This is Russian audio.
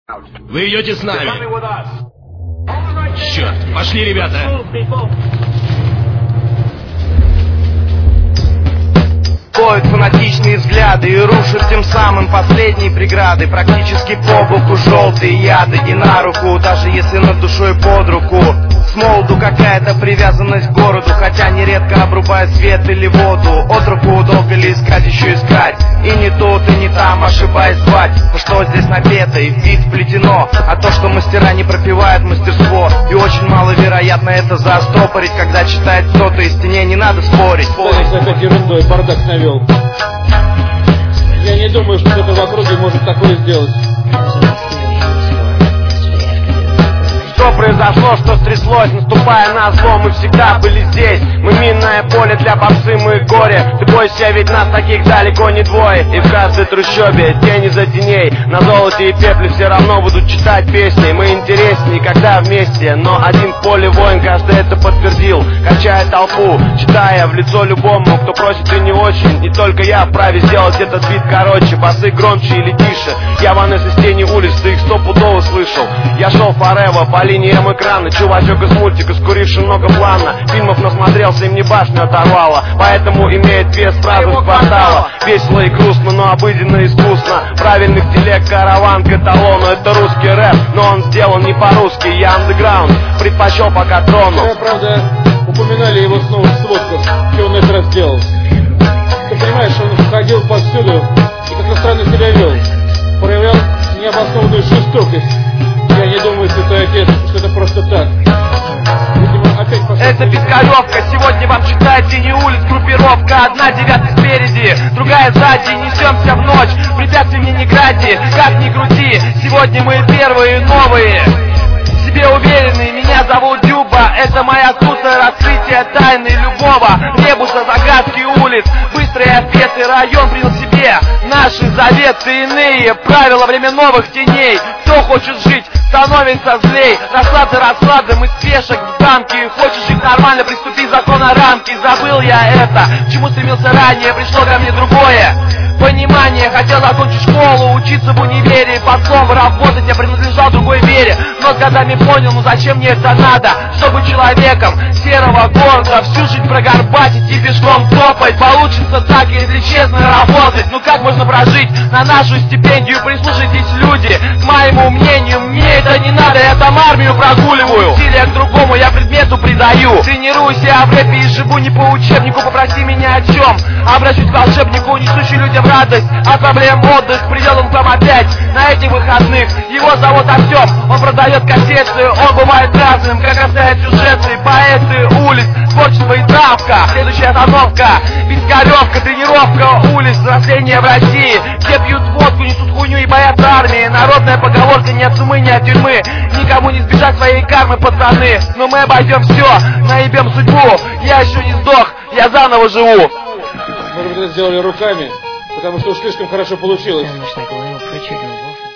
Вы идете с нами. Черт, пошли, ребята. Ловят фанатичные взгляды и рушат тем самым последние преграды. Практически по боку желтые яды и на руку, даже если над душой под руку. С молоду какая-то привязанность к городу, хотя нередко обрубает свет или воду. От руку долго ли искать, еще искать. И не тут, и не там, ошибаясь звать. Что здесь напето и в бит вплетено, а то, что мастера не пропивают мастерство. И очень маловероятно это заостопорить, когда читает кто-то из теней, не надо спорить. Борис опять ерундой бардак навел. Я не думаю, что кто-то в округе может такое сделать. Что произошло, что стряслось, наступая на зло, мы всегда были здесь. Мы минное поле для попсы, мы горе. Ты бойся, ведь нас таких далеко не двое. И в каждой трущобе тени за теней. На золоте и пепле все равно будут читать песни. Мы интереснее, когда вместе, но один в поле воин, каждый это подтвердил. Качая толпу, читая в лицо любому, кто просит и не очень. Не только я вправе сделать этот бит короче. Басы громче или тише. Я ванес из тени улиц, ты их стопудово слышал. Я шел форева по линиям экрана, чувачок из мультика, скуривший много плана. Фильмов насмотрелся, им не башню оторвало, поэтому имеет вес фразы с квартала. Весело и грустно, но обыденно и искусно. Правильных телег, караван к эталону. Это русский рэп, но он сделан не по-русски. Я андеграунд, предпочел пока трону. Вчера, правда, упоминали его снова в сводках, что он этот раз делал. Ты понимаешь, он ходил повсюду и как-то странно себя вел. Проявлял необоснованную жестокость. Я не думаю, святой отец, что это просто так. Видимо, опять это Пискаревка, сегодня вам читает тени улиц группировка. Одна девятая спереди, другая сзади, несемся в ночь. Препятствий мне не гради, как ни крути. Сегодня мы первые новые, в себе уверенные. Меня зовут Дюба, это моя сута, раскрытие тайны любого ребуса, загадки улиц. Быстрые ответы район принял себе наши заветы иные. Правила время новых теней. Кто хочет жить, становится злей. Расслабься, мы спешек в замке. Хочешь жить нормально, приступи закона рамки. Забыл я это, к чему стремился ранее. Пришло ко мне другое понимание. Хотел закончить школу, учиться в универе. Потом работать я принадлежал другой вере. Но с годами понял, ну зачем мне это надо? Чтобы человеком серого города всю жизнь прогорбатить и пешком топать. Получится так, если честно работать. Ну как можно прожить на нашу стипендию? Прислушайтесь, люди, к моему мнению. Мне это не надо, я там армию прогуливаю. Усилия к другому я предмету придаю. Тренируюсь я в рэпе и живу не по учебнику. Попроси меня о чем? Обращусь к волшебнику, несущий людям радость. От проблем отдых, придет он к вам опять на этих выходных. Его зовут Артем, он продает кассеты. Он бывает разным, как расставят сюжеты. Поэты улиц, творчество и травка. Следующая остановка, Пискаревка, тренировка улиц, взросление в России. Все пьют водку, несут хуйню и боятся армии. Народная поговорка, ни от сумы, ни от тюрьмы. Никому не сбежать своей кармы, пацаны. Но мы обойдем все, наебем судьбу. Я еще не сдох, я заново живу. Мы это сделали руками, потому что уж слишком хорошо получилось.